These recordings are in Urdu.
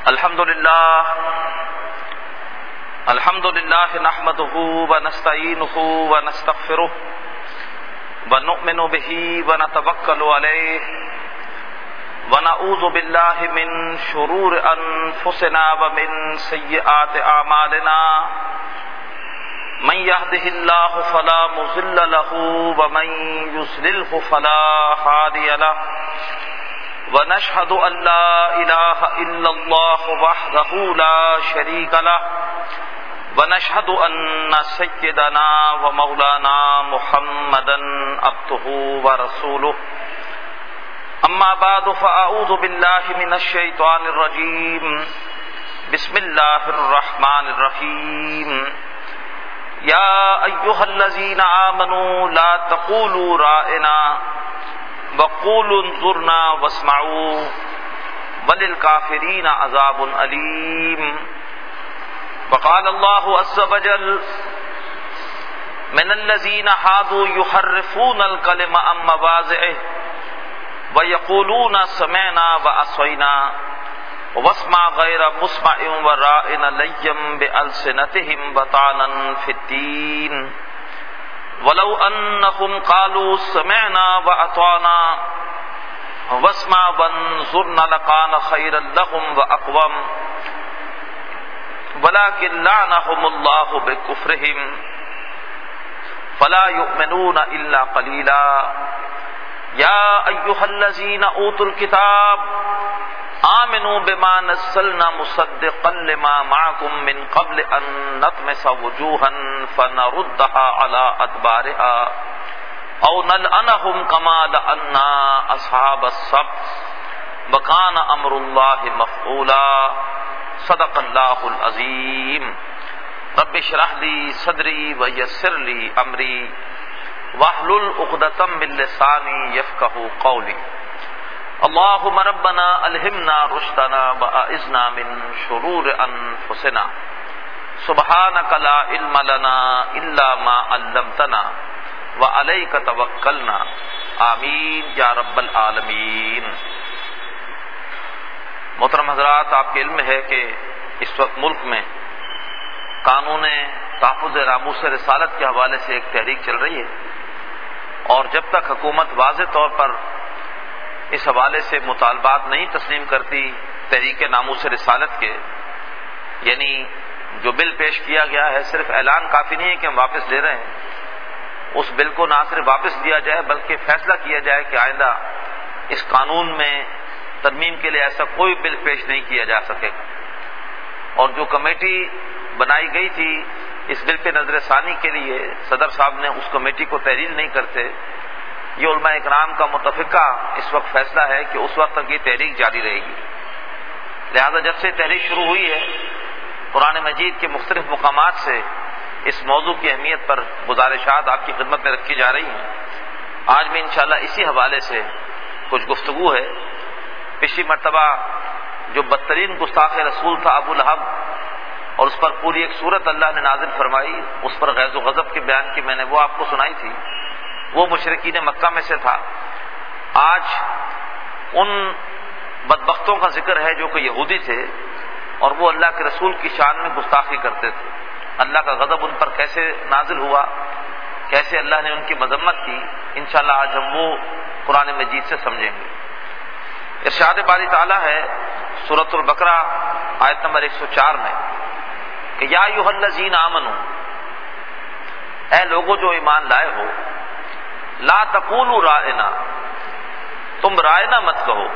الحمد لله نحمده ونستعينه ونستغفره ونؤمن به ونتوكل عليه ونعوذ بالله من شرور أنفسنا ومن سيئات أعمالنا من يهده الله فلا مضل له ومن يضلل فلا هادي له ونشهد أن لا إله إلا الله وحده لا شريك له ونشهد أن سيدنا ومولانا محمدا عبده ورسوله أما بعد فأعوذ بالله من الشيطان الرجيم بسم الله الرحمن الرحيم يا أيها الذين آمنوا لا تقولوا رائنا وقولوا انظرنا واسمعوا وللكافرين عذاب أليم وقال الله عز وجل من الذين هادوا يحرفون الكلم عن مواضعه ويقولون سمعنا وعصينا واسمع غير مسمع وراعنا ليا بألسنتهم وطعنا في الدين ولو أنهم قالوا سمعنا وأطعنا واسمع وانظرنا لكان خيرا لهم وأقوم ولكن لعنهم الله بكفرهم فلا يؤمنون إلا قليلا يا أيها الذين أوتوا الكتاب آمنوا بما نزلنا مصدقا لما معكم من قبل أن نطمس وجوها فنردها على أدبارها أو نلعنهم كما لعنا أصحاب السبت وكان أمر الله مفعولا صدق الله العظيم رب اشرح لي صدري ويسر لي أمري واحلل عقدة من لساني يفقهوا قولي اللهم ربنا الہمنا رشدنا واعذنا من شرور انفسنا سبحانك لا علم لنا الا ما علمتنا وعليك توکلنا آمین یا رب العالمین۔ محترم حضرات، آپ کے علم میں ہے کہ اس وقت ملک میں قانون تحفظ ناموس رسالت کے حوالے سے ایک تحریک چل رہی ہے، اور جب تک حکومت واضح طور پر اس حوالے سے مطالبات نہیں تسلیم کرتی تحریک ناموس رسالت کے، یعنی جو بل پیش کیا گیا ہے صرف اعلان کافی نہیں ہے کہ ہم واپس لے رہے ہیں، اس بل کو نہ صرف واپس لیا جائے بلکہ فیصلہ کیا جائے کہ آئندہ اس قانون میں ترمیم کے لیے ایسا کوئی بل پیش نہیں کیا جا سکے گا۔ اور جو کمیٹی بنائی گئی تھی اس بل پہ نظر ثانی کے لیے، صدر صاحب نے اس کمیٹی کو تحلیل نہیں کرتے۔ یہ علماء اکرام کا متفقہ اس وقت فیصلہ ہے کہ اس وقت تک یہ تحریک جاری رہے گی۔ لہذا جب سے تحریک شروع ہوئی ہے، قرآن مجید کے مختلف مقامات سے اس موضوع کی اہمیت پر گزارشات آپ کی خدمت میں رکھی جا رہی ہیں۔ آج بھی انشاءاللہ اسی حوالے سے کچھ گفتگو ہے۔ پچھلی مرتبہ جو بدترین گستاخ رسول تھا ابو لہب، اور اس پر پوری ایک سورت اللہ نے نازل فرمائی، اس پر غیظ و غضب کے بیان کی میں نے وہ آپ کو سنائی تھی، وہ مشرکین مکہ میں سے تھا۔ آج ان بدبختوں کا ذکر ہے جو کہ یہودی تھے اور وہ اللہ کے رسول کی شان میں گستاخی کرتے تھے۔ اللہ کا غضب ان پر کیسے نازل ہوا، کیسے اللہ نے ان کی مذمت کی، انشاءاللہ آج ہم وہ قرآن مجید سے سمجھیں گے۔ ارشاد باری تعالیٰ ہے سورۃ البقرہ آیت نمبر 104 میں کہ یا ایھا الذین آمنوا، اے لوگوں جو ایمان لائے ہو، لا تقولوا رائنا، تم رائنا مت کہو،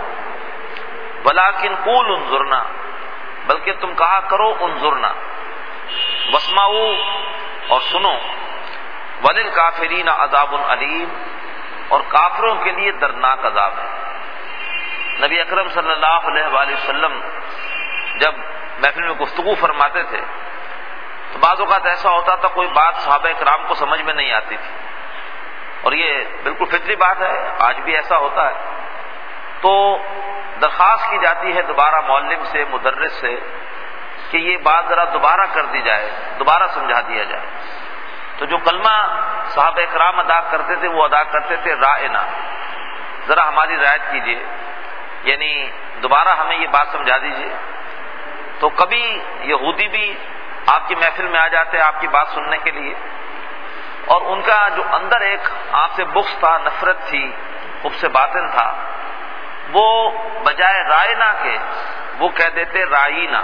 ولکن قولوا انظرنا، بلکہ تم کہا کرو انظرنا، واسمعوا، اور سنو، وللکافرین عذاب علیم، اور کافروں کے لیے دردناک عذاب ہے۔ نبی اکرم صلی اللہ علیہ وآلہ وسلم جب محفل میں گفتگو فرماتے تھے تو بعض اوقات ایسا ہوتا تھا کوئی بات صحابہ کرام کو سمجھ میں نہیں آتی تھی، اور یہ بالکل فطری بات ہے، آج بھی ایسا ہوتا ہے، تو درخواست کی جاتی ہے دوبارہ معلم سے، مدرس سے، کہ یہ بات ذرا دوبارہ کر دی جائے، دوبارہ سمجھا دیا جائے۔ تو جو کلمہ صحابہ کرام ادا کرتے تھے وہ ادا کرتے تھے رائنا، ذرا ہماری رعایت کیجیے، یعنی دوبارہ ہمیں یہ بات سمجھا دیجیے۔ تو کبھی یہودی بھی آپ کی محفل میں آ جاتے ہیں آپ کی بات سننے کے لیے، اور ان کا جو اندر ایک آپ سے بغض تھا، نفرت تھی، خبث باطن تھا، وہ بجائے رائنا کے وہ کہہ دیتے رائینا،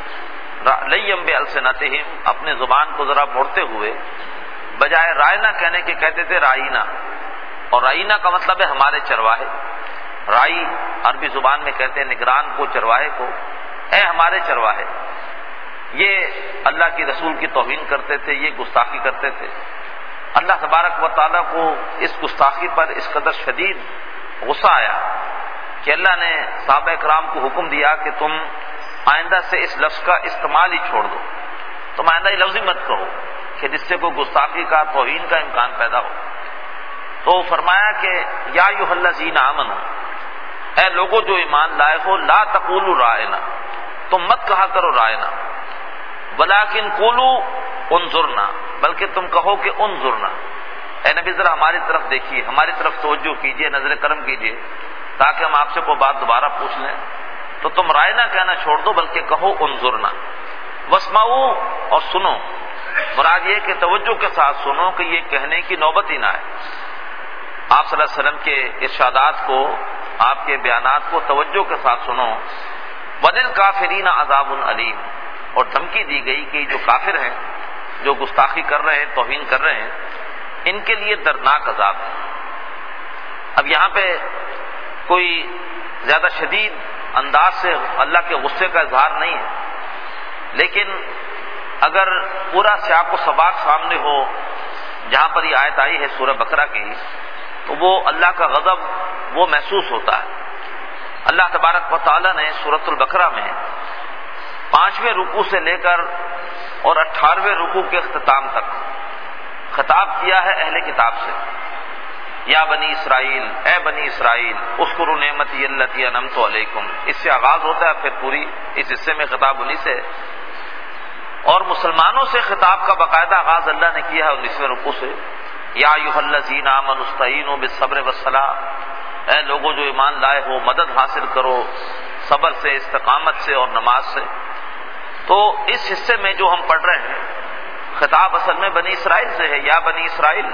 لیم بِأَلْسِنَتِهِمْ، اپنے زبان کو ذرا موڑتے ہوئے بجائے رائنا کہنے کے کہتے تھے رائینا، اور رائینا کا مطلب ہے ہمارے چرواہے۔ رائی عربی زبان میں کہتے ہیں نگران کو، چرواہے کو، اے ہمارے چرواہے۔ یہ اللہ کی رسول کی توہین کرتے تھے، یہ گستاخی کرتے تھے۔ اللہ تبارک و تعالیٰ کو اس گستاخی پر اس قدر شدید غصہ آیا کہ اللہ نے صحابہ کرام کو حکم دیا کہ تم آئندہ سے اس لفظ کا استعمال ہی چھوڑ دو، تم آئندہ یہ لفظ ہی مت کہو کہ جس سے کوئی گستاخی کا، توہین کا امکان پیدا ہو۔ تو فرمایا کہ یا ایھا الذین آمنوا، اے لوگوں جو ایمان لائے ہو، لا تقولوا رائنا، تم مت کہا کرو رائنا، ولیکن قولوا انظرنا، بلکہ تم کہو کہ انظرنا، اے نبی ذرا ہماری طرف دیکھیے، ہماری طرف توجہ کیجیے، نظر کرم کیجیے، تاکہ ہم آپ سے کوئی بات دوبارہ پوچھ لیں۔ تو تم رائنا کہنا چھوڑ دو، بلکہ کہو انظرنا، واسمعوا، اور سنو۔ مراد یہ کہ توجہ کے ساتھ سنو، کہ یہ کہنے کی نوبت ہی نہ ہے۔ آپ صلی اللہ علیہ وسلم کے ارشادات کو، آپ کے بیانات کو توجہ کے ساتھ سنو۔ وَلِلْكَافِرِينَ عَذَابٌ عَلِيمٌ، اور دھمکی دی گئی کہ جو کافر ہیں، جو گستاخی کر رہے ہیں، توہین کر رہے ہیں، ان کے لیے دردناک عذاب ہے۔ اب یہاں پہ کوئی زیادہ شدید انداز سے اللہ کے غصے کا اظہار نہیں ہے، لیکن اگر پورا سیاق و سباق سامنے ہو جہاں پر یہ آیت آئی ہے سورہ بقرہ کی، تو وہ اللہ کا غضب وہ محسوس ہوتا ہے۔ اللہ تبارک و تعالیٰ نے سورۃ البقرہ میں 5ویں رکوع سے لے کر اور 18ویں رکوع کے اختتام تک خطاب کیا ہے اہل کتاب سے۔ یا بنی اسرائیل، اے بنی اسرائیل، اذکروا نعمتی التی انعمت علیکم، اس سے آغاز ہوتا ہے، پھر پوری اس حصے میں خطاب انہی سے، اور مسلمانوں سے خطاب کا باقاعدہ آغاز اللہ نے کیا ہے 19ویں رکوع سے۔ یا ایھا الذین آمنوا استعینوا بالصبر والصلاۃ، اے لوگوں جو ایمان لائے ہو، مدد حاصل کرو صبر سے، استقامت سے اور نماز سے۔ تو اس حصے میں جو ہم پڑھ رہے ہیں، خطاب اصل میں بنی اسرائیل سے ہے۔ یا بنی اسرائیل،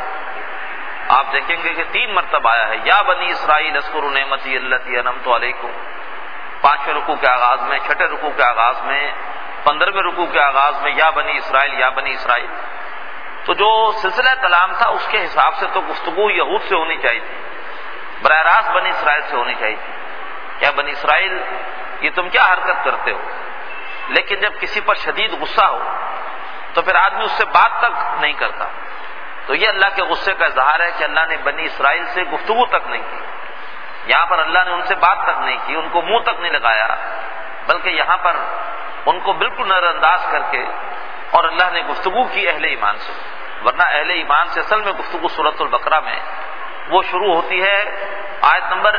آپ دیکھیں گے کہ 3 مرتبہ آیا ہے، یا بنی اسرائیل اذکروا نعمتی التی انعمت علیکم، 5ویں رکوع کے آغاز میں، 6ٹھے رکوع کے آغاز میں، 15ویں رکوع کے آغاز میں، یا بنی اسرائیل، یا بنی اسرائیل۔ تو جو سلسلہ کلام تھا اس کے حساب سے تو گفتگو یہود سے ہونی چاہیے تھی، براہ راست بنی اسرائیل سے ہونی چاہیے تھی، کیا بنی اسرائیل یہ تم کیا حرکت کرتے ہو؟ لیکن جب کسی پر شدید غصہ ہو تو پھر آدمی اس سے بات تک نہیں کرتا۔ تو یہ اللہ کے غصے کا اظہار ہے کہ اللہ نے بنی اسرائیل سے گفتگو تک نہیں کی، یہاں پر اللہ نے ان سے بات تک نہیں کی، ان کو منہ تک نہیں لگایا، بلکہ یہاں پر ان کو بالکل نظر انداز کر کے اور اللہ نے گفتگو کی اہل ایمان سے۔ ورنہ اہل ایمان سے اصل میں گفتگو سورۃ البقرہ میں وہ شروع ہوتی ہے آیت نمبر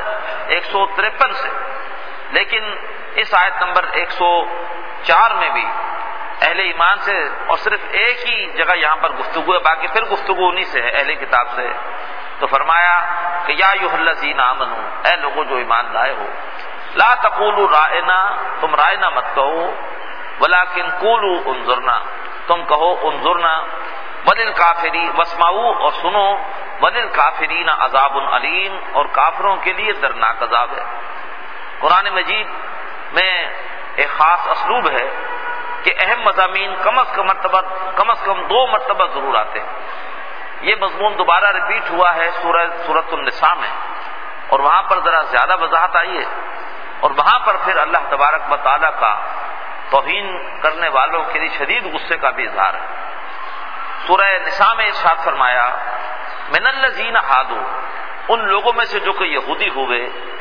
153 سے، لیکن اس آیت نمبر 104 میں بھی اہل ایمان سے اور صرف ایک ہی جگہ یہاں پر گفتگو ہے، باقی پھر گفتگو انہی سے ہے، اہل کتاب سے۔ تو فرمایا کہ یا ایھا الذین آمنوا، اے لوگوں جو ایمان لائے ہو، لا تقولوا رائنا، تم رائنا مت کہو، ولیکن قولوا انظرنا، تم کہو انظرنا، وللکافرین، واسمعوا، اور سنو، وللکافرین عذاب علیم، اور کافروں کے لیے دردناک عذاب ہے۔ قرآن مجید میں ایک خاص اسلوب ہے کہ اہم مضامین کم از کم 2 مرتبہ ضرور آتے ہیں۔ یہ مضمون دوبارہ ریپیٹ ہوا ہے سورۃ النساء میں، اور وہاں پر ذرا زیادہ وضاحت آئی ہے، اور وہاں پر پھر اللہ تبارک و تعالیٰ کا توہین کرنے والوں کے لیے شدید غصے کا بھی اظہار ہے۔ سورہ نساء میں ارشاد فرمایا، من الذین ہادوا، ان لوگوں میں سے جو کہ یہودی ہوئے،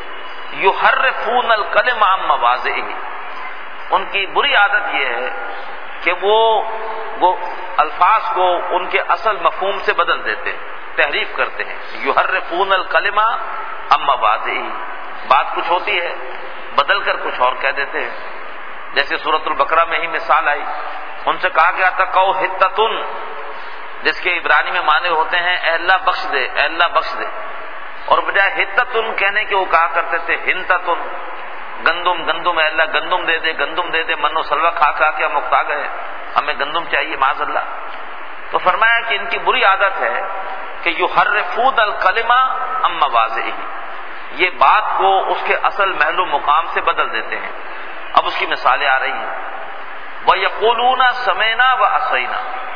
یحرفون الکلم عن مواضعہ، ان کی بری عادت یہ ہے کہ وہ الفاظ کو ان کے اصل مفہوم سے بدل دیتے ہیں، تحریف کرتے ہیں۔ یحرفون الکلم عن مواضعہ، بات کچھ ہوتی ہے بدل کر کچھ اور کہہ دیتے ہیں۔ جیسے سورۃ البقرہ میں ہی مثال آئی، ان سے کہا گیا تھا قو حتتن، جس کے عبرانی میں معنی ہوتے ہیں اے اللہ بخش دے، اے اللہ بخش دے، اور بجائے حتتن کہنے کے وہ کہا کرتے تھے ہنتتن، گندم ہے اللہ گندم دے دے، من و سلوہ کھا کے ہم اکتا گئے، ہمیں گندم چاہیے معاذ اللہ۔ تو فرمایا کہ ان کی بری عادت ہے کہ یحرفون الکلمہ عن مواضعہ، یہ بات کو اس کے اصل محل و مقام سے بدل دیتے ہیں۔ اب اس کی مثالیں آ رہی ہیں۔ وَيَقُولُونَ سَمِعْنَا وَعَصَيْنَا،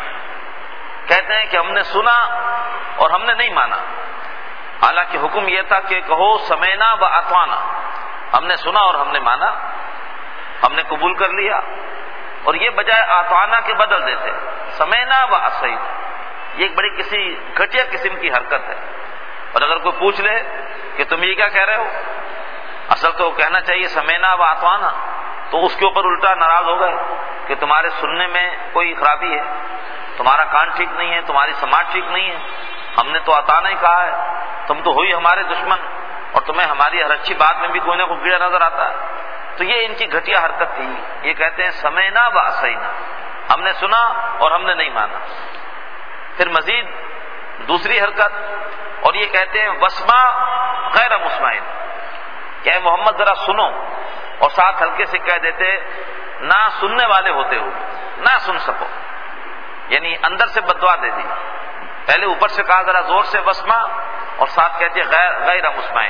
کہتے ہیں کہ ہم نے سنا اور ہم نے نہیں مانا، حالانکہ حکم یہ تھا کہ کہو سمعنا وَأَطَعْنَا، ہم نے سنا اور ہم نے مانا، ہم نے قبول کر لیا، اور یہ بجائے اطعنا کے بدل دیتے سمعنا وعصینا۔ یہ ایک بڑی کسی گھٹیا قسم کی حرکت ہے۔ اور اگر کوئی پوچھ لے کہ تم یہ کیا کہہ رہے ہو، اصل تو کہنا چاہیے سمعنا واطعنا، تو اس کے اوپر الٹا ناراض ہو گئے کہ تمہارے سننے میں کوئی خرابی ہے، تمہارا کان ٹھیک نہیں ہے، تمہاری سماعت ٹھیک نہیں ہے، ہم نے تو اطعنا ہی کہا ہے، تم تو ہوئی ہمارے دشمن، اور تمہیں ہماری ہر اچھی بات میں بھی کوئی نہ کوئی کیڑا نظر آتا ہے۔ تو یہ ان کی گھٹیا حرکت تھی۔ یہ کہتے ہیں سمعنا وعصینا، ہم نے سنا اور ہم نے نہیں مانا۔ پھر مزید دوسری حرکت، اور یہ کہتے ہیں واسمع غیر مسمعن، کہ اے محمد ذرا سنو، اور ساتھ ہلکے سے کہہ دیتے نہ سننے والے ہوتے ہو، نہ سن سکو، یعنی اندر سے بددعا دے دی۔ پہلے اوپر سے کہا ذرا زور سے واسمع، اور ساتھ کہتے غیر مسمعن،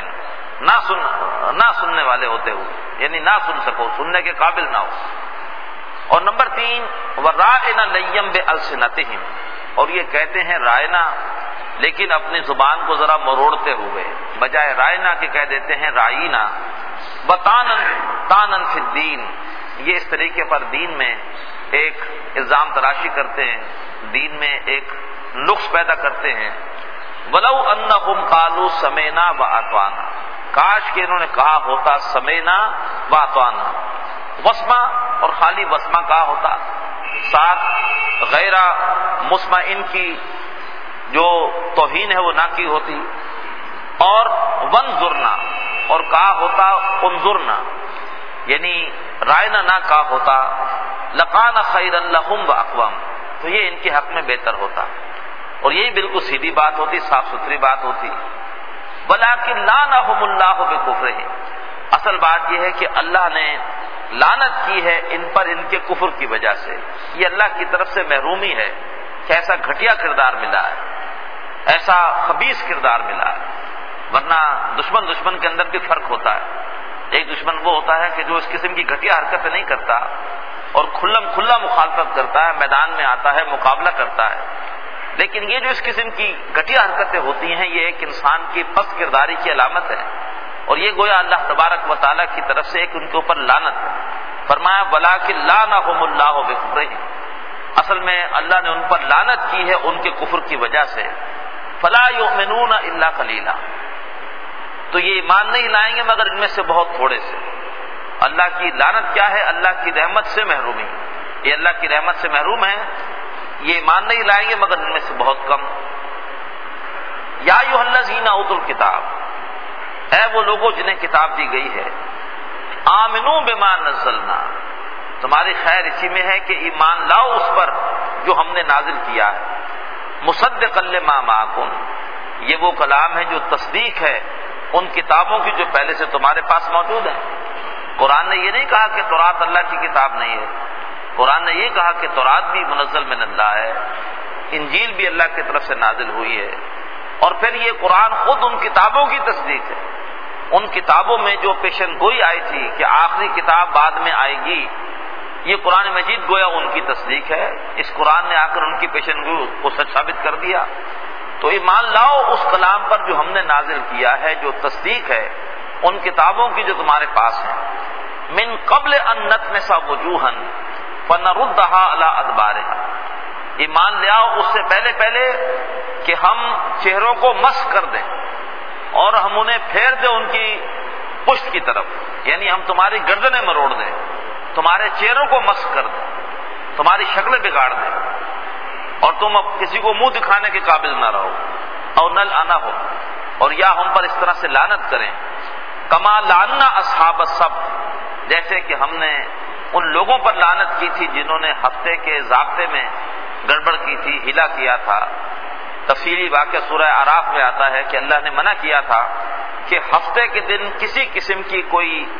نہ سننے والے ہوتے ہو، یعنی نہ سن سکو، سننے کے قابل نہ ہو۔ اور نمبر 3 وَرَائِنَ لَيًّم بِأَلْسِنَتِهِمْ، اور یہ کہتے ہیں رائنا، لیکن اپنی زبان کو ذرا مروڑتے ہوئے، بجائے رائنا کے کہہ دیتے ہیں رائینا۔ وَطَانًا فِي الدِّينِ، یہ اس طریقے پر دین میں ایک الزام تراشی کرتے ہیں، دین میں ایک نقص پیدا کرتے ہیں۔ وَلَوْ أَنَّهُمْ قَالُوا سَمِعْنَا وَأَطَعْنَا، کاش کہ انہوں نے کہا ہوتا سمعنا وَأَطَعْنَا، واسمع اور خالی واسمع کہا ہوتا، ساتھ غیر مسمعن کی جو توہین ہے وہ نہ کی ہوتی، اور وانظرنا، اور کہا ہوتا انظرنا، یعنی رائنا نہ کہا ہوتا، لَكَانَ خَيْرًا لَهُمْ وَأَقْوَمَ، تو یہ ان کے حق میں بہتر ہوتا، اور یہی بالکل سیدھی بات ہوتی، صاف ستھری بات ہوتی۔ وَلَكِنْ لَعَنَهُمُ اللَّهُ بِكُفْرِهِمْ، اصل بات یہ ہے کہ اللہ نے لعنت کی ہے ان پر ان کے کفر کی وجہ سے، یہ اللہ کی طرف سے محرومی ہے کہ ایسا گھٹیا کردار ملا ہے، ایسا خبیث کردار ملا ہے۔ ورنہ دشمن کے اندر بھی فرق ہوتا ہے، ایک دشمن وہ ہوتا ہے کہ جو اس قسم کی گھٹیا حرکتیں نہیں کرتا اور کھلا مخالفت کرتا ہے، میدان میں آتا ہے، مقابلہ کرتا ہے، لیکن یہ جو اس قسم کی گھٹیا حرکتیں ہوتی ہیں یہ ایک انسان کی پست کرداری کی علامت ہے، اور یہ گویا اللہ تبارک و تعالیٰ کی طرف سے ایک ان کے اوپر لعنت ہے۔ فرمایا وَلَكِنْ لَعَنَهُمُ اللَّهُ بِكُفْرِهِمْ، اصل میں اللہ نے ان پر لعنت کی ہے ان کے کفر کی وجہ سے۔ فَلَا يُؤْمِنُونَ إِلَّا قَلِيلًا، تو یہ ایمان نہیں لائیں گے مگر ان میں سے بہت تھوڑے سے۔ اللہ کی لعنت کیا ہے؟ اللہ کی رحمت سے محرومی، یہ اللہ کی رحمت سے محروم ہے، یہ ایمان نہیں لائیں گے مگر ان میں سے بہت کم۔ یا ایھا الذین اوتوا الکتاب، اے وہ لوگوں جنہیں کتاب دی گئی ہے، آمنوا بما نزلنا، تمہاری خیر اسی میں ہے کہ ایمان لاؤ اس پر جو ہم نے نازل کیا ہے، مصدقا لما معکم، یہ وہ کلام ہے جو تصدیق ہے ان کتابوں کی جو پہلے سے تمہارے پاس موجود ہیں۔ قرآن نے یہ نہیں کہا کہ تورات اللہ کی کتاب نہیں ہے، قرآن نے یہ کہا کہ تورات بھی منزل من اللہ ہے، انجیل بھی اللہ کی طرف سے نازل ہوئی ہے، اور پھر یہ قرآن خود ان کتابوں کی تصدیق ہے۔ ان کتابوں میں جو پیشن گوئی آئی تھی کہ آخری کتاب بعد میں آئے گی، یہ قرآن مجید گویا ان کی تصدیق ہے، اس قرآن نے آ کر ان کی پیشن گوئی کو سچ ثابت کر دیا۔ تو ایمان لاؤ اس کلام پر جو ہم نے نازل کیا ہے، جو تصدیق ہے ان کتابوں کی جو تمہارے پاس ہیں۔ من قبل ان نطمس وجوہا فنردها علی ادبارها، ایمان لے آؤ اس سے پہلے کہ ہم چہروں کو مسخ کر دیں اور ہم انہیں پھیر دیں ان کی پشت کی طرف، یعنی ہم تمہاری گردنیں مروڑ دیں، تمہارے چہروں کو مسخ کر دیں، تمہاری شکلیں بگاڑ دیں، اور تم اب کسی کو منہ دکھانے کے قابل نہ رہو، اور نہ لانا ہو، اور یا ہم پر اس طرح سے لعنت کریں۔ کما لعنا اصحاب السبت، جیسے کہ ہم نے ان لوگوں پر لعنت کی تھی جنہوں نے ہفتے کے ضابطے میں گڑبڑ کی تھی، ہلا کیا تھا۔ تفصیلی واقعہ سورہ اعراف میں آتا ہے کہ اللہ نے منع کیا تھا کہ ہفتے کے دن کسی قسم کی کوئی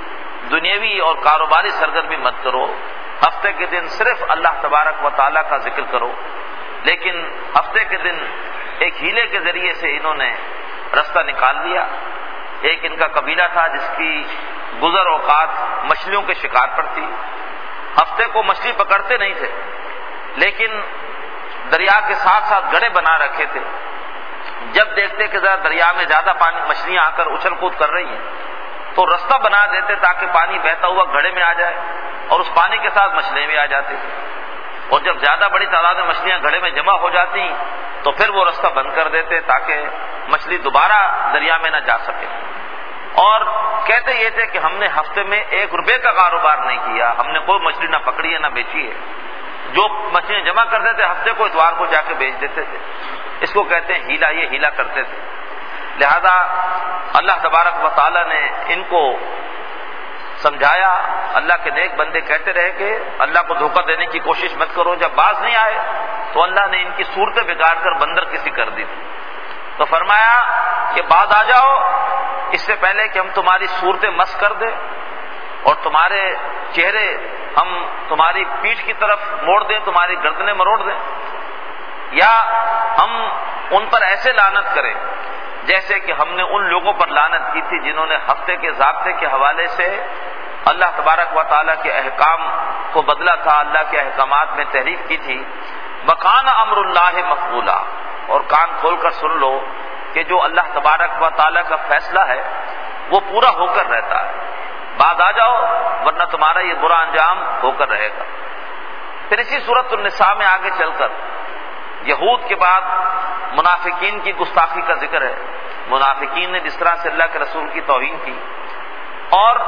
دنیاوی اور کاروباری سرگرمی مت کرو، ہفتے کے دن صرف اللہ تبارک و تعالیٰ کا ذکر کرو۔ لیکن ہفتے کے دن ایک ہیلے کے ذریعے سے انہوں نے رستہ نکال لیا۔ ایک ان کا قبیلہ تھا جس کی گزر اوقات مچھلیوں کے شکار پر تھی، ہفتے کو مچھلی پکڑتے نہیں تھے، لیکن دریا کے ساتھ ساتھ گڑھے بنا رکھے تھے۔ جب دیکھتے کہ ذرا دریا میں زیادہ پانی مچھلیاں آ کر اچھل کود کر رہی ہیں تو رستہ بنا دیتے تاکہ پانی بہتا ہوا گڑھے میں آ جائے اور اس پانی کے ساتھ مچھلیاں بھی آ جاتی تھیں، اور جب زیادہ بڑی تعداد میں مچھلیاں گڑھے میں جمع ہو جاتی تو پھر وہ رستہ بند کر دیتے تاکہ مچھلی دوبارہ دریا میں نہ جا سکے۔ اور کہتے یہ تھے کہ ہم نے ہفتے میں 1 روپے کا کاروبار نہیں کیا، ہم نے کوئی مچھلی نہ پکڑی ہے نہ بیچی ہے، جو مچھلیاں جمع کرتے تھے ہفتے کو اتوار کو جا کے بیچ دیتے تھے۔ اس کو کہتے ہیں ہیلا، یہ ہیلا کرتے تھے۔ لہذا اللہ تبارک و تعالیٰ نے ان کو سمجھایا، اللہ کے نیک بندے کہتے رہے کہ اللہ کو دھوکہ دینے کی کوشش مت کرو۔ جب باز نہیں آئے تو اللہ نے ان کی صورتیں بگاڑ کر بندر کسی کر دی تھی، تو فرمایا کہ باز آ جاؤ اس سے پہلے کہ ہم تمہاری صورتیں مس کر دیں اور تمہارے چہرے ہم تمہاری پیٹھ کی طرف موڑ دیں، تمہاری گردنیں مروڑ دیں، یا ہم ان پر ایسے لعنت کریں جیسے کہ ہم نے ان لوگوں پر لعنت کی تھی جنہوں نے ہفتے کے ضابطے کے حوالے سے اللہ تبارک و تعالیٰ کے احکام کو بدلا تھا، اللہ کے احکامات میں تحریف کی تھی۔ وَكَانَ أَمْرُ اللَّهِ مَفْعُولًا، اور کان کھول کر سن لو کہ جو اللہ تبارک و تعالیٰ کا فیصلہ ہے وہ پورا ہو کر رہتا ہے۔ بعد آ جاؤ ورنہ تمہارا یہ برا انجام ہو کر رہے گا۔ پھر اسی سورۃ النساء میں آگے چل کر یہود کے بعد منافقین کی گستاخی کا ذکر ہے۔ منافقین نے جس طرح سے اللہ کے رسول کی توہین کی، اور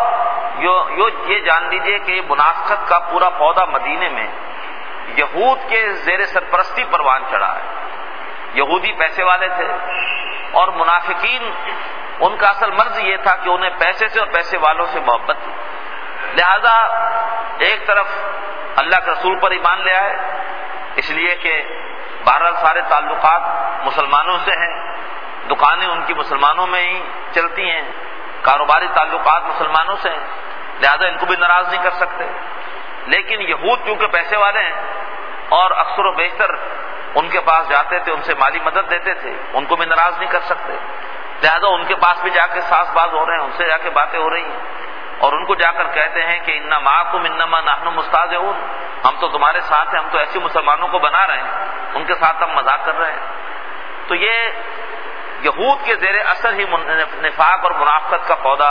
یہ جان لیجئے کہ منافقت کا پورا پودا مدینے میں یہود کے زیر سرپرستی پروان چڑھا ہے۔ یہودی پیسے والے تھے اور منافقین ان کا اصل مرض یہ تھا کہ انہیں پیسے سے اور پیسے والوں سے محبت تھی، لہذا ایک طرف اللہ کے رسول پر ایمان لے آئے اس لیے کہ بہرحال سارے تعلقات مسلمانوں سے ہیں، دکانیں ان کی مسلمانوں میں ہی چلتی ہیں، کاروباری تعلقات مسلمانوں سے ہیں، لہذا ان کو بھی ناراض نہیں کر سکتے۔ لیکن یہود کیونکہ پیسے والے ہیں اور اکثر و بیشتر ان کے پاس جاتے تھے، ان سے مالی مدد دیتے تھے، ان کو بھی ناراض نہیں کر سکتے، لہذا ان کے پاس بھی جا کے ساز باز ہو رہے ہیں، ان سے جا کے باتیں ہو رہی ہیں، اور ان کو جا کر کہتے ہیں کہ انا معکم انما نحن مستہزئون، ہم تو تمہارے ساتھ ہیں، ہم تو ایسے مسلمانوں کو بنا رہے ہیں، ان کے ساتھ ہم مذاق کر رہے ہیں۔ تو یہ یہود کے زیر اثر ہی نفاق اور منافقت کا پودا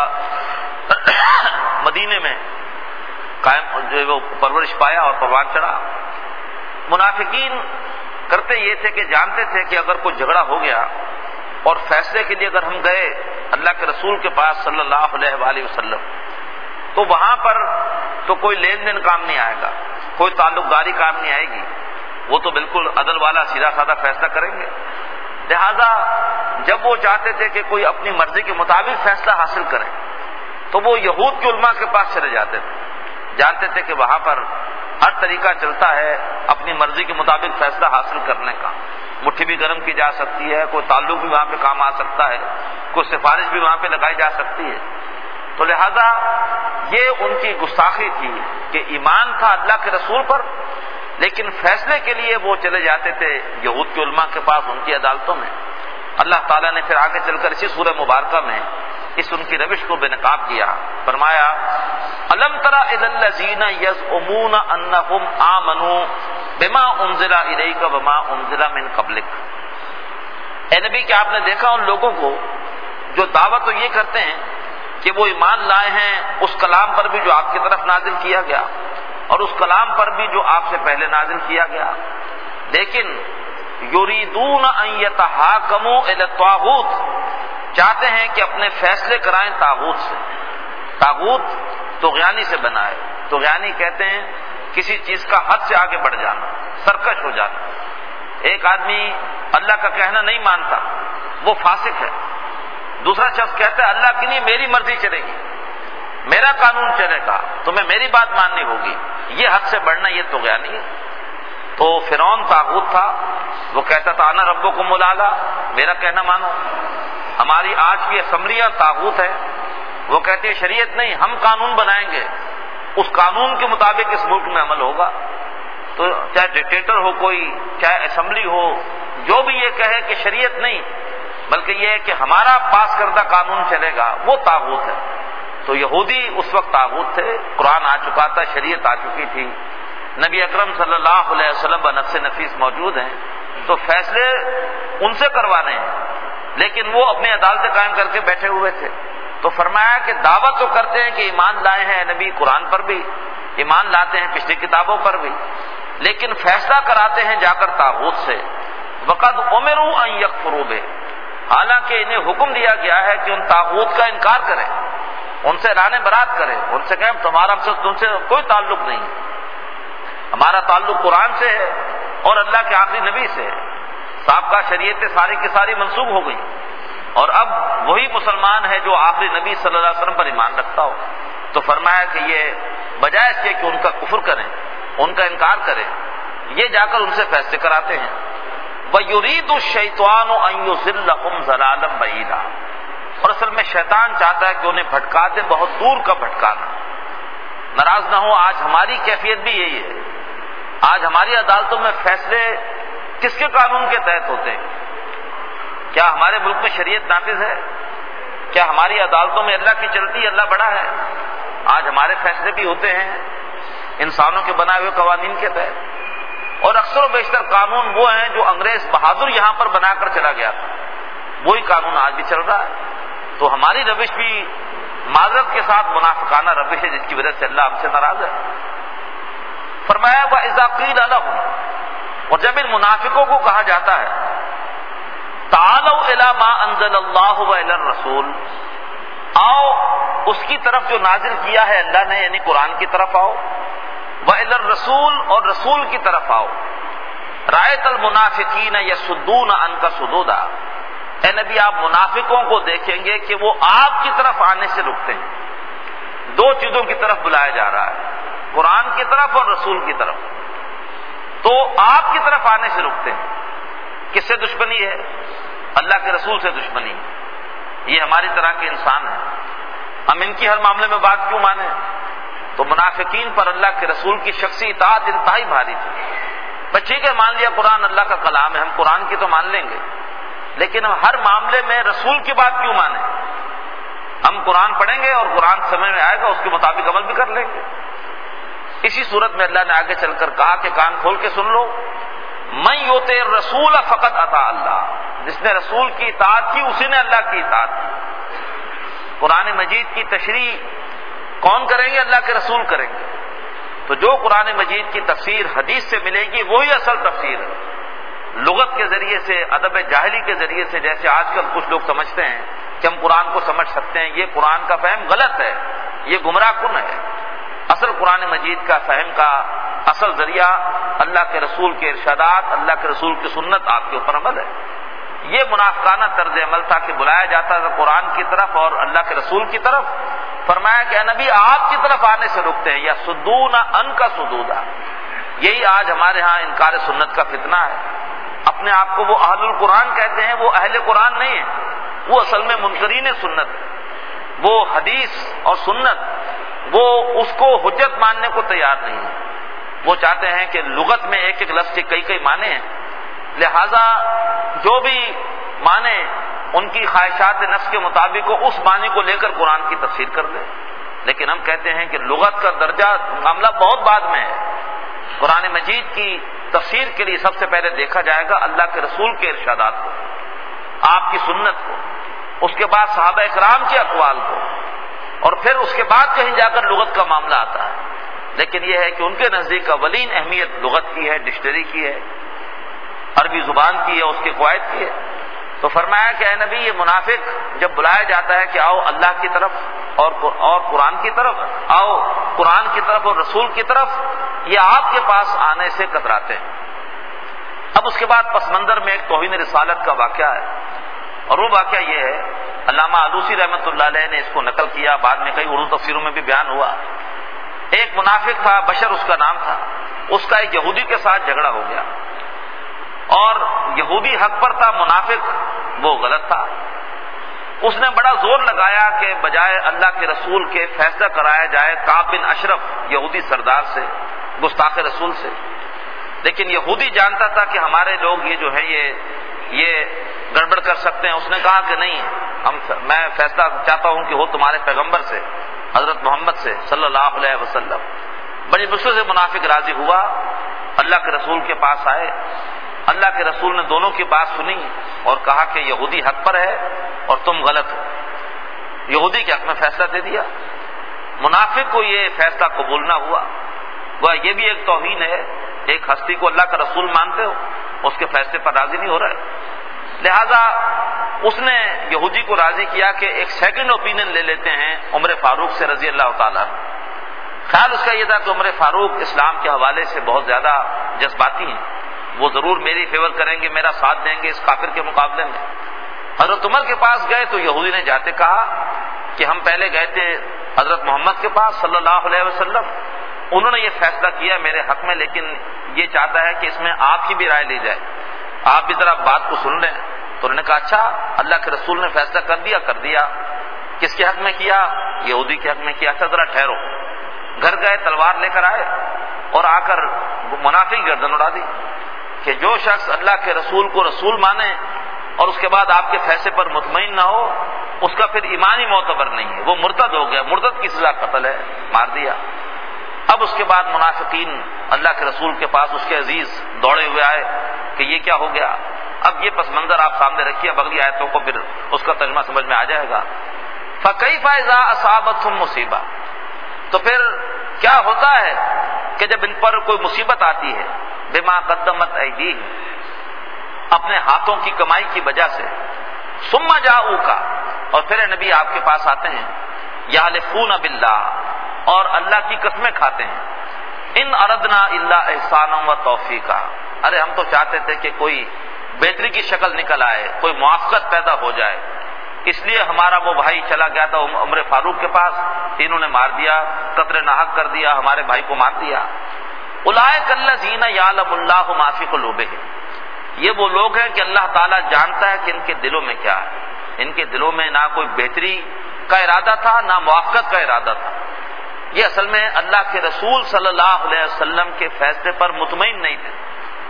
مدینے میں قائم جو وہ پرورش پایا اور پروان چڑھا۔ منافقین کرتے یہ تھے کہ جانتے تھے کہ اگر کوئی جھگڑا ہو گیا اور فیصلے کے لیے اگر ہم گئے اللہ کے رسول کے پاس صلی اللہ علیہ وآلہ وسلم تو وہاں پر تو کوئی لین دین کام نہیں آئے گا، کوئی تعلق داری کام نہیں آئے گی، وہ تو بالکل عدل والا سیدھا سادہ فیصلہ کریں گے۔ لہذا جب وہ چاہتے تھے کہ کوئی اپنی مرضی کے مطابق فیصلہ حاصل کرے تو وہ یہود کے علماء کے پاس چلے جاتے تھے، جانتے تھے کہ وہاں پر ہر طریقہ چلتا ہے اپنی مرضی کے مطابق فیصلہ حاصل کرنے کا، مٹھی بھی گرم کی جا سکتی ہے، کوئی تعلق بھی وہاں پہ کام آ سکتا ہے، کوئی سفارش بھی وہاں پہ لگائی جا سکتی ہے۔ تو لہذا یہ ان کی گستاخی تھی کہ ایمان تھا اللہ کے رسول پر، لیکن فیصلے کے لیے وہ چلے جاتے تھے یہود کے علماء کے پاس، ان کی عدالتوں میں۔ اللہ تعالیٰ نے پھر آگے چل کر اسی سورہ مبارکہ میں اس ان کی روش کو بے نقاب کیا، فرمایا الم تر الی الذین یزعمون انہم آمنوا بما انزل الیک وما انزل من قبلک، اے نبی کیا آپ نے دیکھا ان لوگوں کو جو دعویٰ تو یہ کرتے ہیں کہ وہ ایمان لائے ہیں اس کلام پر بھی جو آپ کی طرف نازل کیا گیا اور اس کلام پر بھی جو آپ سے پہلے نازل کیا گیا، لیکن یریدون ان یتحاکموا الی الطاغوت، چاہتے ہیں کہ اپنے فیصلے کرائیں طاغوت سے۔ طاغوت طغیانی سے بنا ہے، طغیانی کہتے ہیں کسی چیز کا حد سے آگے بڑھ جانا، سرکش ہو جانا۔ ایک آدمی اللہ کا کہنا نہیں مانتا وہ فاسق ہے، دوسرا شخص کہتا ہے اللہ کی نہیں میری مرضی چلے گی، میرا قانون چلے گا، تمہیں میری بات ماننی ہوگی، یہ حد سے بڑھنا یہ طغیانی ہے۔ تو فرعون طاغوت تھا، وہ کہتا تھا انا ربکم الاعلی، میرا کہنا مانو۔ ہماری آج کی اسمبلیاں طاغوت ہے، وہ کہتے ہیں شریعت نہیں، ہم قانون بنائیں گے، اس قانون کے مطابق اس ملک میں عمل ہوگا۔ تو چاہے ڈکٹیٹر ہو کوئی، چاہے اسمبلی ہو، جو بھی یہ کہے کہ شریعت نہیں بلکہ یہ ہے کہ ہمارا پاس کردہ قانون چلے گا، وہ طاغوت ہے۔ تو یہودی اس وقت طاغوت تھے، قرآن آ چکا تھا، شریعت آ چکی تھی، نبی اکرم صلی اللہ علیہ وسلم بنفس نفیس موجود ہیں، تو فیصلے ان سے کروانے ہیں، لیکن وہ اپنی عدالتیں قائم کر کے بیٹھے ہوئے تھے۔ تو فرمایا کہ دعوت تو کرتے ہیں کہ ایمان لائے ہیں نبی قرآن پر بھی، ایمان لاتے ہیں پچھلی کتابوں پر بھی، لیکن فیصلہ کراتے ہیں جا کر طاغوت سے۔ وقد امروا ان یکفروا بہ، حالانکہ انہیں حکم دیا گیا ہے کہ ان طاغوت کا انکار کریں، ان سے اعلان برات کریں، ان سے کہیں تمہارا تم سے کوئی تعلق نہیں، ہمارا تعلق قرآن سے ہے اور اللہ کے آخری نبی سے ہے۔ سابقہ شریعتیں ساری کی ساری منسوخ ہو گئی، اور اب وہی مسلمان ہے جو آخری نبی صلی اللہ علیہ وسلم پر ایمان رکھتا ہو۔ تو فرمایا کہ یہ بجائے اس کے کہ ان کا کفر کریں، ان کا انکار کریں، یہ جا کر ان سے فیصلے کراتے ہیں۔ وَيُرِيدُ الشَّيْطَانُ أَن يُضِلَّهُمْ ضَلَالًا بَعِيدًا، اور اصل میں شیطان چاہتا ہے کہ انہیں بھٹکا دے، بہت دور کا بھٹکانا۔ ناراض نہ ہو، آج ہماری کیفیت بھی یہی ہے، آج ہماری عدالتوں میں فیصلے کس کے قانون کے تحت ہوتے ہیں؟ کیا ہمارے ملک میں شریعت نافذ ہے؟ کیا ہماری عدالتوں میں اللہ کی چلتی ہے، اللہ بڑا ہے؟ آج ہمارے فیصلے بھی ہوتے ہیں انسانوں کے بنائے ہوئے قوانین کے تحت، اور اکثر و بیشتر قانون وہ ہیں جو انگریز بہادر یہاں پر بنا کر چلا گیا تھا، وہی قانون آج بھی چل رہا ہے۔ تو ہماری روش بھی معذرت کے ساتھ منافقانہ روش ہے، جس کی وجہ سے اللہ ہم سے ناراض ہے۔ فرمایا وَإِذَا قِيلَ لَهُمْ، اور جب ان منافقوں کو کہا جاتا ہے تعالوا الی ما انزل اللہ وإلی الرسول، آؤ اس کی طرف جو نازل کیا ہے اللہ نے، یعنی قرآن کی طرف آؤ، وإلی الرسول، اور رسول کی طرف آؤ، رأیت المنافقین یصدون عنک صدودا، اے نبی آپ منافقوں کو دیکھیں گے کہ وہ آپ کی طرف آنے سے رکتے ہیں۔ دو چیزوں کی طرف بلایا جا رہا ہے، قرآن کی طرف اور رسول کی طرف، تو آپ کی طرف آنے سے رکتے ہیں۔ کس سے دشمنی ہے؟ اللہ کے رسول سے دشمنی ہے۔ یہ ہماری طرح کے انسان ہیں، ہم ان کی ہر معاملے میں بات کیوں مانیں؟ تو منافقین پر اللہ کے رسول کی شخصی اطاعت انتہائی بھاری تھی۔ ٹھیک ہے، مان لیا قرآن اللہ کا کلام ہے، ہم قرآن کی تو مان لیں گے، لیکن ہم ہر معاملے میں رسول کی بات کیوں مانیں؟ ہم قرآن پڑھیں گے اور قرآن سمجھ میں آئے گا، اس کے مطابق عمل بھی کر لیں گے۔ اسی صورت میں اللہ نے آگے چل کر کہا کہ کان کھول کے سن لو، من یطع الرسول فقط اطاع اللہ، جس نے رسول کی اطاعت کی اسی نے اللہ کی اطاعت کی۔ قرآن مجید کی تشریح کون کریں گے؟ اللہ کے رسول کریں گے۔ تو جو قرآن مجید کی تفسیر حدیث سے ملے گی وہی اصل تفسیر ہے۔ لغت کے ذریعے سے، ادب جاہلی کے ذریعے سے، جیسے آج کل کچھ لوگ سمجھتے ہیں کہ ہم قرآن کو سمجھ سکتے ہیں، یہ قرآن کا فہم غلط ہے، یہ گمراہ کن ہے۔ اصل قرآن مجید کا فہم کا اصل ذریعہ اللہ کے رسول کے ارشادات، اللہ کے رسول کی سنت، آپ کے اوپر عمل ہے۔ یہ منافقانہ طرز عمل تھا کہ بلایا جاتا تھا قرآن کی طرف اور اللہ کے رسول کی طرف۔ فرمایا کہ اے نبی آپ کی طرف آنے سے رکتے ہیں، یا صدون عنک صدودا۔ یہی آج ہمارے ہاں انکار سنت کا فتنہ ہے۔ اپنے آپ کو وہ اہل القرآن کہتے ہیں، وہ اہل قرآن نہیں ہیں، وہ اصل میں منکرین سنت ہے۔ وہ حدیث اور سنت، وہ اس کو حجت ماننے کو تیار نہیں ہے۔ وہ چاہتے ہیں کہ لغت میں ایک ایک لفظ کے کئی کئی معنی ہیں، لہذا جو بھی معنی ان کی خواہشات نفس کے مطابق ہو، اس معنی کو لے کر قرآن کی تفسیر کر دیں۔ لیکن ہم کہتے ہیں کہ لغت کا درجہ معاملہ بہت بعد میں ہے۔ قرآن مجید کی تفسیر کے لیے سب سے پہلے دیکھا جائے گا اللہ کے رسول کے ارشادات کو، آپ کی سنت کو، اس کے بعد صحابہ اکرام کے اقوال کو، اور پھر اس کے بعد کہیں جا کر لغت کا معاملہ آتا ہے۔ لیکن یہ ہے کہ ان کے نزدیک اولین اہمیت لغت کی ہے، ڈکشنری کی ہے، عربی زبان کی ہے، اس کے قواعد کی ہے۔ تو فرمایا کہ اے نبی یہ منافق جب بلایا جاتا ہے کہ آؤ اللہ کی طرف اور قرآن کی طرف، آؤ قرآن کی طرف اور رسول کی طرف، یہ آپ کے پاس آنے سے کتراتے ہیں۔ اب اس کے بعد پس منظر میں ایک توہین رسالت کا واقعہ ہے، اور وہ واقعہ یہ ہے، علامہ آلوسی رحمۃ اللہ علیہ نے اس کو نقل کیا، بعد میں کئی اردو تفسیروں میں بھی بیان ہوا۔ ایک منافق تھا، بشر اس کا نام تھا، اس کا ایک یہودی کے ساتھ جھگڑا ہو گیا، اور یہودی حق پر تھا، منافق وہ غلط تھا۔ اس نے بڑا زور لگایا کہ بجائے اللہ کے رسول کے فیصلہ کرایا جائے کعب بن اشرف یہودی سردار سے، گستاخ رسول سے۔ لیکن یہودی جانتا تھا کہ ہمارے لوگ یہ جو ہے یہ گڑبڑ کر سکتے ہیں۔ اس نے کہا کہ نہیں، میں فیصلہ چاہتا ہوں کہ وہ تمہارے پیغمبر سے، حضرت محمد سے صلی اللہ علیہ وسلم۔ بڑی مشکل سے منافق راضی ہوا، اللہ کے رسول کے پاس آئے۔ اللہ کے رسول نے دونوں کی بات سنی اور کہا کہ یہودی حق پر ہے اور تم غلط ہو، یہودی کے حق میں فیصلہ دے دیا۔ منافق کو یہ فیصلہ قبول نہ ہوا، وہ یہ بھی ایک توہین ہے، ایک ہستی کو اللہ کا رسول مانتے ہو، اس کے فیصلے پر راضی نہیں ہو رہے۔ لہذا اس نے یہودی کو راضی کیا کہ ایک سیکنڈ اوپینین لے لیتے ہیں عمر فاروق سے رضی اللہ تعالیٰ۔ خیال اس کا یہ تھا کہ عمر فاروق اسلام کے حوالے سے بہت زیادہ جذباتی ہیں، وہ ضرور میری فیور کریں گے، میرا ساتھ دیں گے اس کافر کے مقابلے میں۔ حضرت عمر کے پاس گئے تو یہودی نے جاتے کہا کہ ہم پہلے گئے تھے حضرت محمد کے پاس صلی اللہ علیہ وسلم، انہوں نے یہ فیصلہ کیا میرے حق میں، لیکن یہ چاہتا ہے کہ اس میں آپ کی بھی رائے لی جائے، آپ بھی ذرا بات کو سن لیں۔ تو انہوں نے کہا اچھا، اللہ کے رسول نے فیصلہ کر دیا۔ کس کے حق میں کیا؟ یہودی کے حق میں کیا۔ اچھا ذرا ٹھہرو۔ گھر گئے، تلوار لے کر آئے اور آ کر منافق گردن اڑا دی کہ جو شخص اللہ کے رسول کو رسول مانے اور اس کے بعد آپ کے فیصلے پر مطمئن نہ ہو، اس کا پھر ایمان ہی معتبر نہیں ہے، وہ مرتد ہو گیا، مرتد کی سزا قتل ہے، مار دیا۔ اب اس کے بعد منافقین اللہ کے رسول کے پاس اس کے عزیز دوڑے ہوئے آئے کہ یہ کیا ہو گیا۔ اب یہ پس منظر آپ سامنے رکھیے، اب اگلی آیتوں کو پھر اس کا ترجمہ سمجھ میں آ جائے گا۔ فَكَيْفَ إِذَا أَصَابَتْهُم مُّصِیبَۃٌ، تو پھر کیا ہوتا ہے کہ جب ان پر کوئی مصیبت آتی ہے، بِمَا قَدَّمَتْ أَیْدِیہِم، اپنے ہاتھوں کی کمائی کی وجہ سے، ثُمَّ جَاءُوكَ، اور پھر نبی آپ کے پاس آتے ہیں، یحلفون باللہ، اور اللہ کی قسمیں کھاتے ہیں، ان اردنا الا احسانا و توفیقا، ارے ہم تو چاہتے تھے کہ کوئی بہتری کی شکل نکل آئے، کوئی موافقت پیدا ہو جائے، اس لیے ہمارا وہ بھائی چلا گیا تھا عمر فاروق کے پاس، انہوں نے مار دیا، قتل ناحق کر دیا، ہمارے بھائی کو مار دیا۔ اولئک الذین یعلم اللہ ما فی قلوبہم، یہ وہ لوگ ہیں کہ اللہ تعالیٰ جانتا ہے کہ ان کے دلوں میں کیا ہے، ان کے دلوں میں نہ کوئی بہتری کا ارادہ تھا، نہ موافقت کا ارادہ تھا، یہ اصل میں اللہ کے رسول صلی اللہ علیہ وسلم کے فیصلے پر مطمئن نہیں تھے۔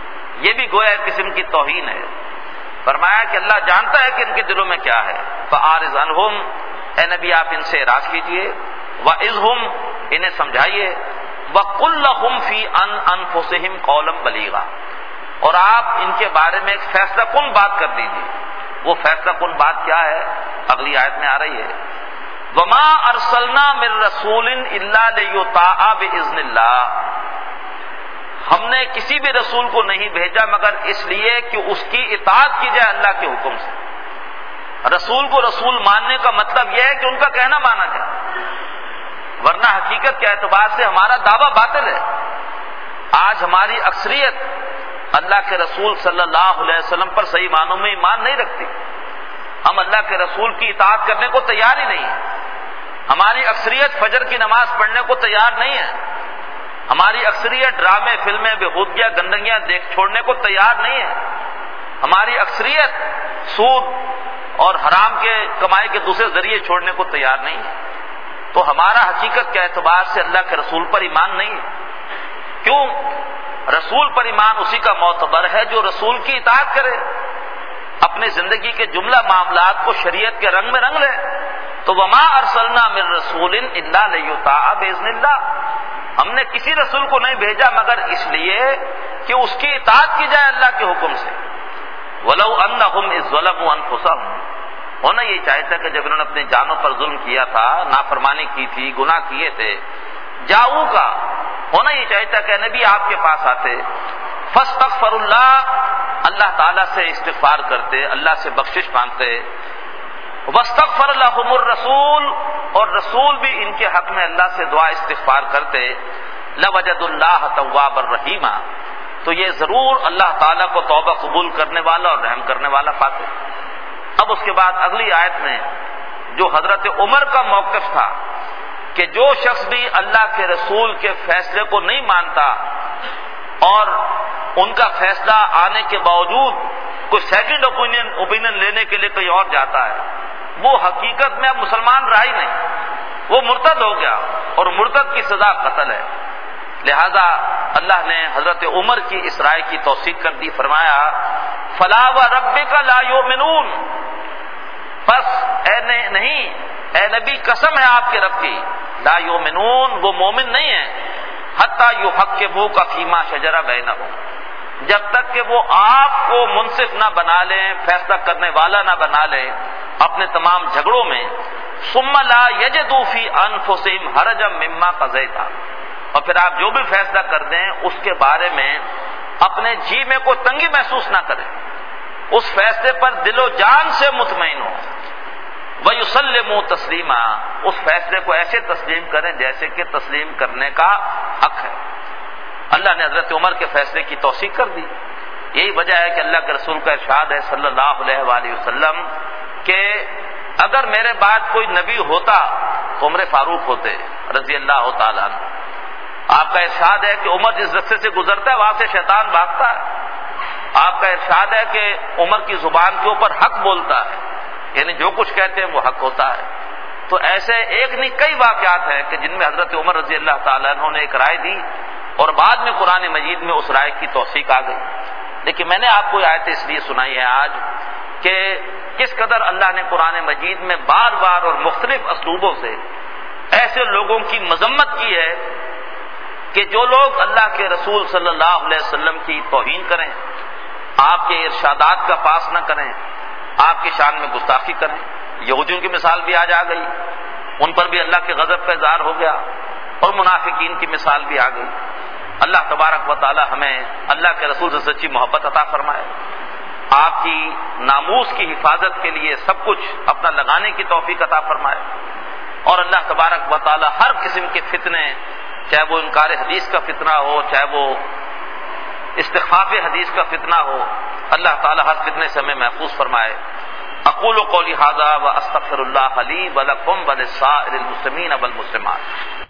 یہ بھی گویا ایک قسم کی توہین ہے۔ فرمایا کہ اللہ جانتا ہے کہ ان کے دلوں میں کیا ہے، فَأَعْرِضْ عَنْهُمْ، اے نبی آپ ان سے اعراض کیجیے، وَإِذْهُمْ، انہیں سمجھائیے، وَقُلْ لَهُمْ فِي أَنفُسِهِمْ قَوْلًا بَلِيغًا، اور آپ ان کے بارے میں ایک فیصلہ کن بات کر دیجیے۔ وہ فیصلہ کن بات کیا ہے؟ اگلی آیت میں آ رہی ہے، وَمَا أَرْسَلْنَا مِن رَّسُولٍ إِلَّا لِيُطَاعَ بِإِذْنِ اللَّهِ، ہم نے کسی بھی رسول کو نہیں بھیجا مگر اس لیے کہ اس کی اطاعت کی جائے اللہ کے حکم سے۔ رسول کو رسول ماننے کا مطلب یہ ہے کہ ان کا کہنا مانا جائے، ورنہ حقیقت کے اعتبار سے ہمارا دعویٰ باطل ہے۔ آج ہماری اکثریت اللہ کے رسول صلی اللہ علیہ وسلم پر صحیح معنوں میں ایمان نہیں رکھتی، ہم اللہ کے رسول کی اطاعت کرنے کو تیار ہی نہیں ہیں، ہماری اکثریت فجر کی نماز پڑھنے کو تیار نہیں ہے، ہماری اکثریت ڈرامے، فلمیں، بےہودگیاں، گندگیاں دیکھ چھوڑنے کو تیار نہیں ہے، ہماری اکثریت سود اور حرام کے کمائی کے دوسرے ذریعے چھوڑنے کو تیار نہیں ہے۔ تو ہمارا حقیقت کے اعتبار سے اللہ کے رسول پر ایمان نہیں ہے۔ کیوں؟ رسول پر ایمان اسی کا معتبر ہے جو رسول کی اطاعت کرے، اپنی زندگی کے جملہ معاملات کو شریعت کے رنگ میں رنگ لے۔ تو وما ارسلنا من رسول الا لیطاع باذن اللہ، ہم نے کسی رسول کو نہیں بھیجا مگر اس لیے کہ اس کی اطاعت کی جائے اللہ کے حکم سے۔ ولو انہم اذ ظلموا انفسہم، ہونا یہ چاہتا کہ جب انہوں نے اپنی جانوں پر ظلم کیا تھا، نافرمانی کی تھی، گناہ کیے تھے، جاؤ کا ہونا یہ چاہتا کہ نبی آپ کے پاس آتے، فاستغفر اللہ، اللہ تعالیٰ سے استغفار کرتے، اللہ سے بخشش مانگتے، واستغفر لهم الرسول، اور رسول بھی ان کے حق میں اللہ سے دعا استغفار کرتے، لوجد اللہ توابا رحیما، تو یہ ضرور اللہ تعالیٰ کو توبہ قبول کرنے والا اور رحم کرنے والا پاتے۔ اب اس کے بعد اگلی آیت میں جو حضرت عمر کا موقف تھا کہ جو شخص بھی اللہ کے رسول کے فیصلے کو نہیں مانتا اور ان کا فیصلہ آنے کے باوجود کوئی سیکنڈ اوپینین لینے کے لیے کہیں اور جاتا ہے، وہ حقیقت میں اب مسلمان رہا ہی نہیں، وہ مرتد ہو گیا، اور مرتد کی سزا قتل ہے۔ لہذا اللہ نے حضرت عمر کی اس رائے کی توثیق کر دی، فرمایا فلا وربک لا یؤمنون، بس اے نبی قسم ہے آپ کے رب کی، لا یؤمنون، وہ مومن نہیں ہیں، حتی یحکموک فیما شجر بینہم، جب تک کہ وہ آپ کو منصف نہ بنا لیں، فیصلہ کرنے والا نہ بنا لیں اپنے تمام جھگڑوں میں، ثم لا یجدوا فی انفسہم حرجا مما قضیت، اور پھر آپ جو بھی فیصلہ کر دیں اس کے بارے میں اپنے جی میں کوئی تنگی محسوس نہ کریں، اس فیصلے پر دل و جان سے مطمئن ہو، وَيُسَلِّمُوا تَسْلِيمًا، اس فیصلے کو ایسے تسلیم کریں جیسے کہ تسلیم کرنے کا حق ہے۔ اللہ نے حضرت عمر کے فیصلے کی توثیق کر دی۔ یہی وجہ ہے کہ اللہ کے رسول کا ارشاد ہے صلی اللہ علیہ وآلہ وسلم کہ اگر میرے بعد کوئی نبی ہوتا تو عمر فاروق ہوتے رضی اللہ تعالیٰ عنہ۔ آپ کا ارشاد ہے کہ عمر جس رستے سے گزرتا ہے وہاں سے شیطان بھاگتا ہے۔ آپ کا ارشاد ہے کہ عمر کی زبان کے اوپر حق بولتا ہے، یعنی جو کچھ کہتے ہیں وہ حق ہوتا ہے۔ تو ایسے ایک نہیں کئی واقعات ہیں کہ جن میں حضرت عمر رضی اللہ تعالیٰ عنہ نے ایک رائے دی اور بعد میں قرآن مجید میں اس رائے کی توثیق آ گئی۔ لیکن میں نے آپ کو یہ آیت اس لیے سنائی ہے آج کہ کس قدر اللہ نے قرآن مجید میں بار بار اور مختلف اسلوبوں سے ایسے لوگوں کی مذمت کی ہے کہ جو لوگ اللہ کے رسول صلی اللہ علیہ وسلم کی توہین کریں، آپ کے ارشادات کا پاس نہ کریں، آپ کی شان میں گستاخی کریں۔ یہودیوں کی مثال بھی آج آ گئی، ان پر بھی اللہ کے غضب کا اظہار ہو گیا، اور منافقین کی مثال بھی آ گئی۔ اللہ تبارک و تعالی ہمیں اللہ کے رسول سے سچی محبت عطا فرمائے، آپ کی ناموس کی حفاظت کے لیے سب کچھ اپنا لگانے کی توفیق عطا فرمائے، اور اللہ تبارک و تعالی ہر قسم کے فتنے، چاہے وہ انکار حدیث کا فتنہ ہو، چاہے وہ استخفاف حدیث کا فتنہ ہو، اللہ تعالی ہر فتنے سے ہمیں محفوظ فرمائے۔ اقول قولی ھذا واستغفر اللہ لی ولکم ولسائر المسلمین والمسلمات۔